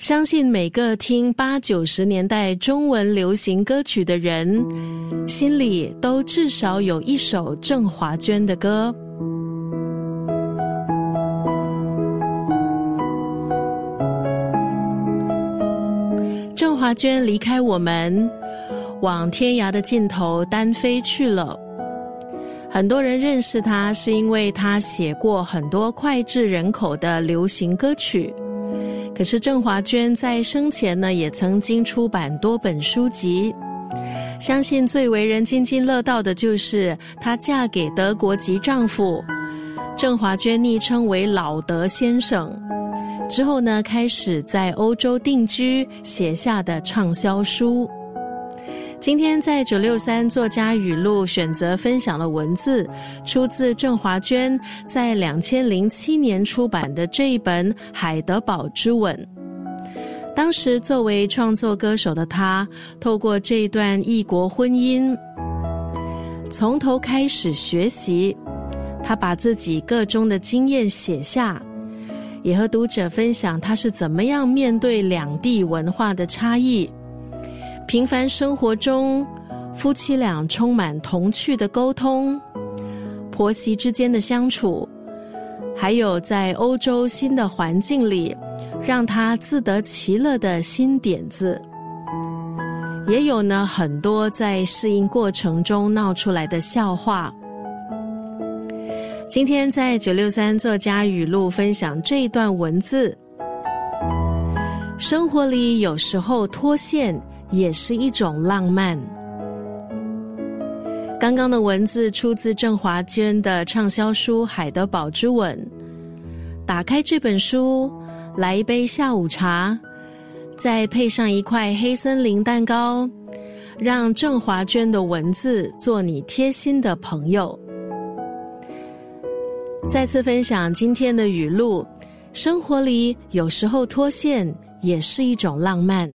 相信每个听80、90年代中文流行歌曲的人，心里都至少有一首郑华娟的歌。郑华娟离开我们，往天涯的尽头单飞去了。很多人认识她是因为她写过很多脍炙人口的流行歌曲。可是郑华娟在生前呢，也曾经出版多本书籍。相信最为人津津乐道的就是她嫁给德国籍丈夫，郑华娟昵称为老德先生。之后呢，开始在欧洲定居，写下的畅销书。今天在963作家语录选择分享的文字，出自郑华娟在2007年出版的这一本《海德堡之吻》。当时作为创作歌手的她，透过这一段异国婚姻，从头开始学习。她把自己个中的经验写下，也和读者分享她是怎么样面对两地文化的差异。平凡生活中，夫妻俩充满童趣的沟通，婆媳之间的相处，还有在欧洲新的环境里让他自得其乐的新点子，也有呢很多在适应过程中闹出来的笑话。今天在963作家语录分享这一段文字：生活里有时候脱线也是一种浪漫。刚刚的文字出自郑华娟的畅销书《海德堡之吻》。打开这本书，来一杯下午茶，再配上一块黑森林蛋糕，让郑华娟的文字做你贴心的朋友。再次分享今天的语录：生活里有时候脱线也是一种浪漫。